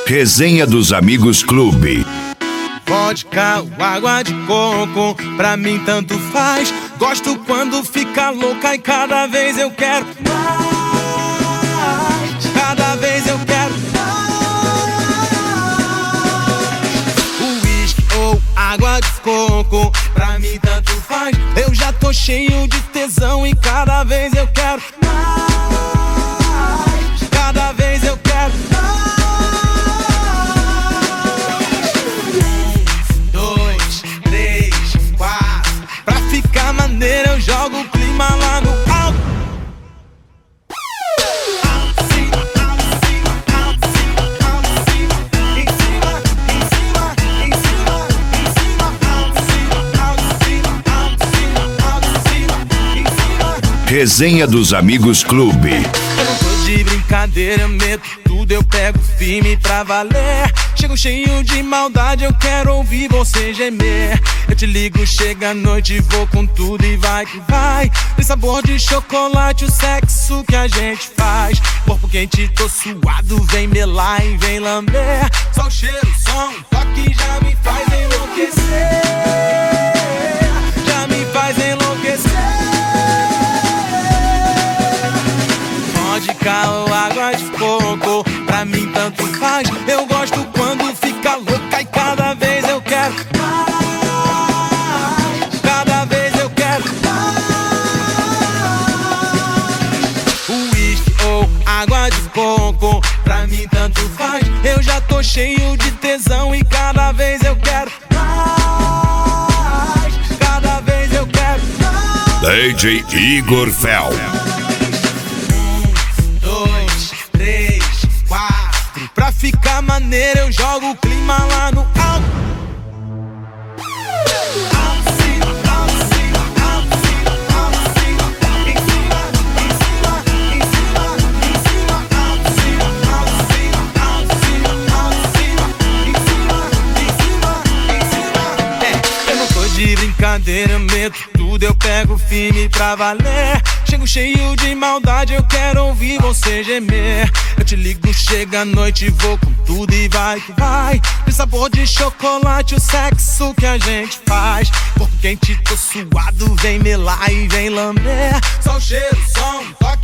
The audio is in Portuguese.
Resenha dos Amigos Clube. Vodka ou água de coco, pra mim tanto faz. Gosto quando fica louca e cada vez eu quero mais. Cada vez eu quero mais. Uísque ou água de coco, pra mim tanto faz. Eu já tô cheio de tesão e cada vez eu quero mais. Cada vez eu quero mais. 2, 3, 4. Pra ficar maneiro eu jogo o clima lá no alto. Alto, cima, alto, cima, alto, cima, alto, cima. Em cima, em cima, em cima, em cima. Alto, cima, alto, cima, alto, cima, alto, cima. Em cima. Resenha dos Amigos Clube. Eu não tô de brincadeira, eu meto tudo, eu pego firme pra valer. Chego cheio de maldade, eu quero ouvir você gemer. Eu te ligo, chega a noite, vou com tudo e vai que vai. Tem sabor de chocolate, o sexo que a gente faz. Corpo quente, tô suado, vem melar e vem lamber. Só o cheiro, som, o toque já me faz enlouquecer. Já me faz enlouquecer. Vodka ou água de coco, pra mim tanto faz. Eu gosto quando fica louca e cada vez eu quero mais. Cada vez eu quero mais. Uísque ou água de coco, pra mim tanto faz. Eu já tô cheio de tesão e cada vez eu quero mais. Cada vez eu quero mais. DJ Igor Fel. 2, 3, 4. Pra ficar maneiro eu jogo o clima lá no alto. Alto, cima, alto, cima, alto, cima, alto, cima. Em cima, em cima, em cima, em cima. Alto, cima, alto, cima, alto, cima, alto, cima. Em cima, em cima, em cima. Eu não tô de brincadeira, eu meto tudo, eu pego firme pra valer. Chego cheio de maldade, eu quero ouvir você gemer. Eu te ligo, chega a noite, vou com tudo e vai que vai. Tem sabor de chocolate, o sexo que a gente faz. Corpo quente, tô suado, vem melar e vem lamber. Só o cheiro, som, toque